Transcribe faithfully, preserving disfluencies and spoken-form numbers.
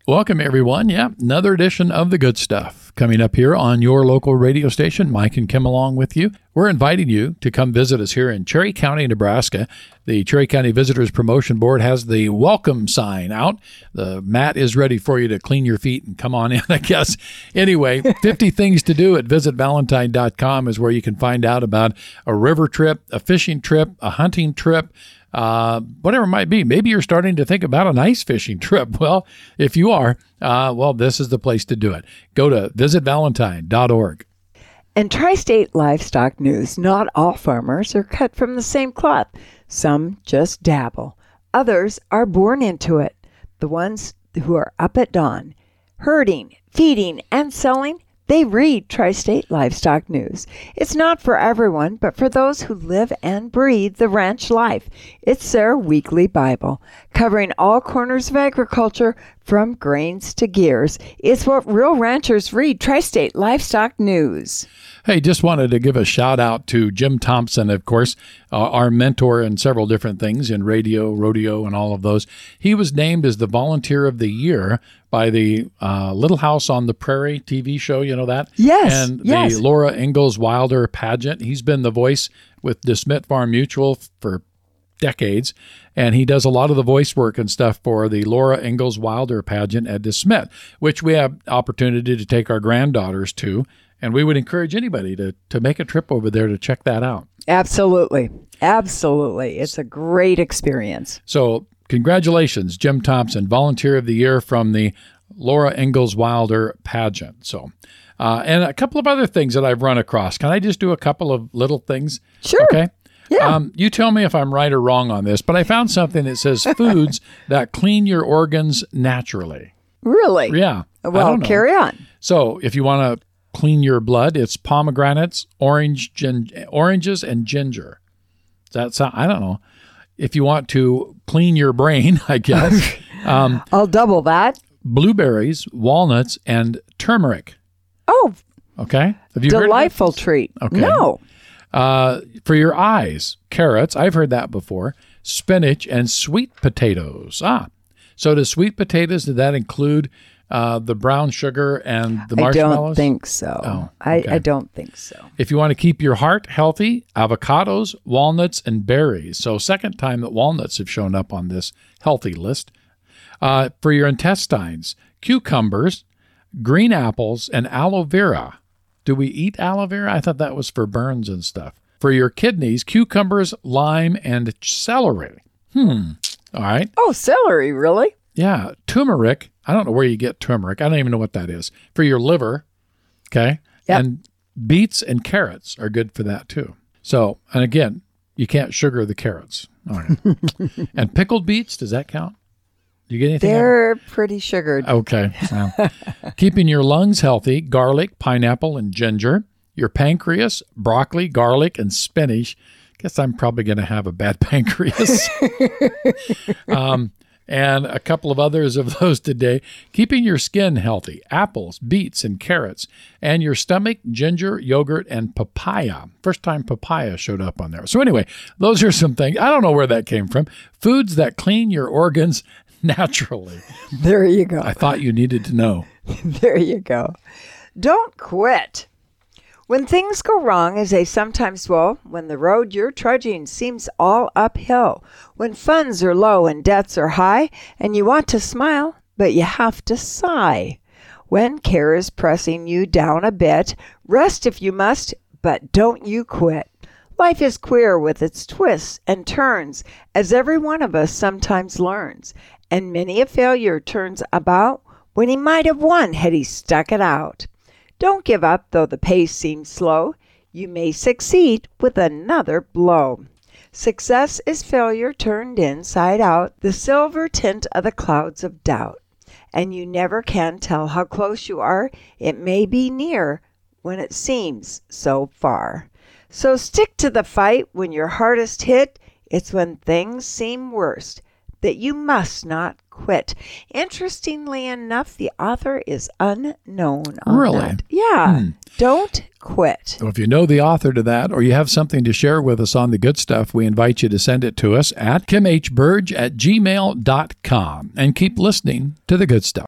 Welcome, everyone. Yeah, another edition of The Good Stuff coming up here on your local radio station. Mike and Kim along with you. We're inviting you to come visit us here in Cherry County, Nebraska. The Cherry County Visitors Promotion Board has the welcome sign out. The mat is ready for you to clean your feet and come on in, I guess. Anyway, fifty things to do at visit valentine dot com is where you can find out about a river trip, a fishing trip, a hunting trip, Uh, whatever it might be. Maybe you're starting to think about an ice fishing trip. Well, if you are, uh, well, this is the place to do it. Go to visit valentine dot org. And Tri-State Livestock News, not all farmers are cut from the same cloth. Some just dabble. Others are born into it. The ones who are up at dawn, herding, feeding, and selling, they read Tri-State Livestock News. It's not for everyone, but for those who live and breathe the ranch life. It's their weekly Bible, covering all corners of agriculture, from grains to gears. It's what real ranchers read, Tri-State Livestock News. Hey, just wanted to give a shout out to Jim Thompson, of course, uh, our mentor in several different things in radio, rodeo, and all of those. He was named as the Volunteer of the Year by the uh, Little House on the Prairie T V show, you know that? Yes, And yes. the Laura Ingalls Wilder pageant. He's been the voice with DeSmit Farm Mutual for decades, and he does a lot of the voice work and stuff for the Laura Ingalls Wilder pageant at DeSmit, which we have opportunity to take our granddaughters to, and we would encourage anybody to, to make a trip over there to check that out. Absolutely. Absolutely. It's a great experience. So congratulations, Jim Thompson, Volunteer of the Year from the Laura Ingalls Wilder pageant. So, uh, and a couple of other things that I've run across. Can I just do a couple of little things? Sure. Okay. Yeah. Um, you tell me if I'm right or wrong on this, but I found something that says foods that clean your organs naturally. Really? Yeah. I Well, don't know. carry on. So if you want to clean your blood, it's pomegranates, orange, gin, oranges, and ginger. Does that sound, I don't know. If you want to clean your brain, I guess, um, I'll double that. blueberries, walnuts, and turmeric. Oh, Okay? Have you heard of delightful that? treat. Okay. No. Uh, for your eyes, carrots, I've heard that before, spinach, and sweet potatoes. Ah, so does sweet potatoes, did that include uh, the brown sugar and the I marshmallows? don't think so. Oh, I, okay. I don't think so. If you want to keep your heart healthy, avocados, walnuts, and berries. So second time that walnuts have shown up on this healthy list. Uh, for your intestines, cucumbers, green apples, and aloe vera. Do we eat aloe vera? I thought that was for burns and stuff. For your kidneys, cucumbers, lime, and celery. Hmm. All right. Oh, celery, really? Yeah. Turmeric. I don't know where you get turmeric. I don't even know what that is. For your liver. Okay. Yep. And beets and carrots are good for that too. So, and again, you can't sugar the carrots. All right. And pickled beets, does that count? Do you get anything? They're pretty sugared. Okay. Well, keeping your lungs healthy, garlic, pineapple, and ginger. Your pancreas, broccoli, garlic, and spinach. Guess I'm probably going to have a bad pancreas. um, and a couple of others of those today. Keeping your skin healthy, apples, beets, and carrots. And your stomach, ginger, yogurt, and papaya. First time papaya showed up on there. So anyway, those are some things. I don't know where that came from. Foods that clean your organs naturally. There you go. I thought you needed to know. There you go. Don't quit. When things go wrong, as they sometimes will, when the road you're trudging seems all uphill, when funds are low and debts are high, and you want to smile, but you have to sigh. When care is pressing you down a bit, rest if you must, but don't you quit. Life is queer with its twists and turns, as every one of us sometimes learns, and many a failure turns about when he might have won had he stuck it out. Don't give up though the pace seems slow. You may succeed with another blow. Success is failure turned inside out, the silver tint of the clouds of doubt. And you never can tell how close you are. It may be near when it seems so far. So stick to the fight when you're hardest hit. It's when things seem worst that you must not quit. Interestingly enough, the author is unknown on Really? that. Yeah. Hmm. Don't quit. So if you know the author to that, or you have something to share with us on the good stuff, we invite you to send it to us at kim h burge at gmail dot com. And keep listening to the good stuff.